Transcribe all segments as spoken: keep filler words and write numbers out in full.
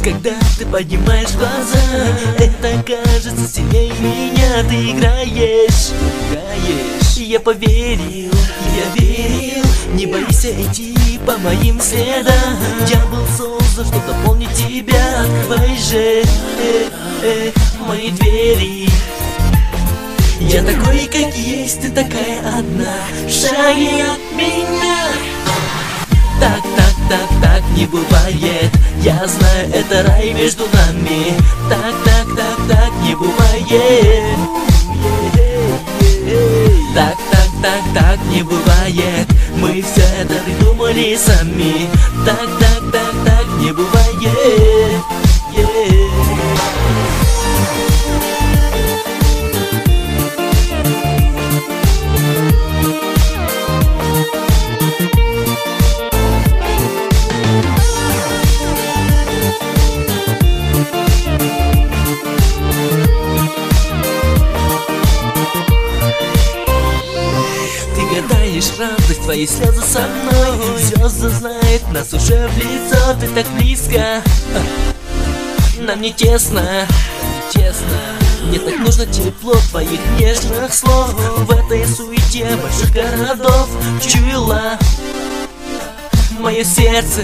Когда ты поднимаешь глаза, это кажется сильнее меня. Ты играешь, играешь. Я поверил, я верил. Не бойся идти по моим следам. Я был создан, чтобы дополнить тебя. Открывай же э, э, мои двери. Я такой, как есть, ты такая одна. Шаги от меня. Так, так, так, так не бывает. Я знаю, это рай между нами. Так, так, так, так не бывает. Так, так, так, так не бывает. Мы все это придумали сами. Так, так, так, так не бывает. Радость, твои слезы со мной. Звезды знают нас уже в лицо. Ты так близко, нам не тесно, честно. Мне так нужно тепло твоих нежных слов. В этой суете больших городов чуяла мое сердце.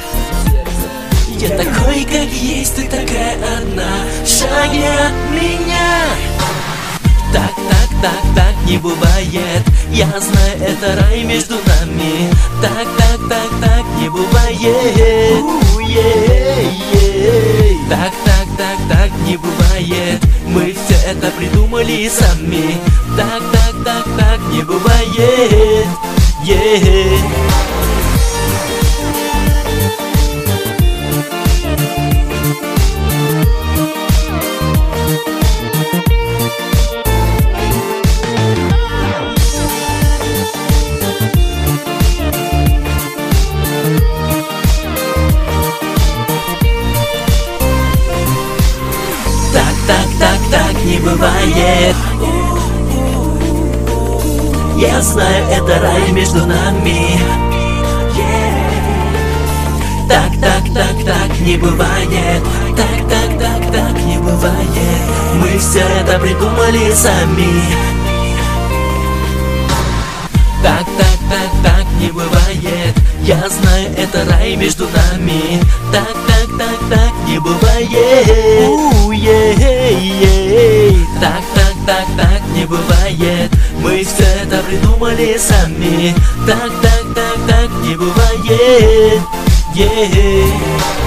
Я такой, как есть, ты такая одна. Шаги от меня. Так, так, так, так не бывает. Я знаю, это рай между нами. Так, так, так, так не бывает. Так, так, так, так не бывает. Мы все это придумали сами. Так, так, так, так не бывает. Так, так, так не бывает. Я знаю, это рай между нами. Так, так, так, так не бывает. Так, так, так, так не бывает. Мы все это придумали сами. Так, так, так, так не бывает. Я знаю, это рай между нами. Так, так, так, так не бывает. Так, так, так, так не бывает. Мы все это придумали сами. Так, так, так, так не бывает.